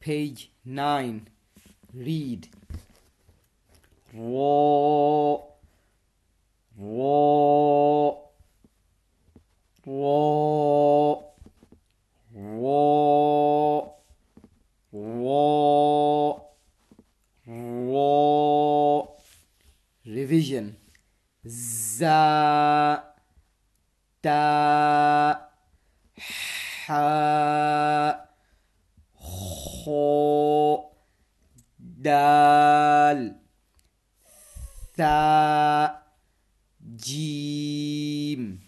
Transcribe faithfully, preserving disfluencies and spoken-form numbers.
Page nine. Read. Ro, ro, ro, ro, ro, ro. Revision. Za, ta, ha, ho, dal, tha, jim.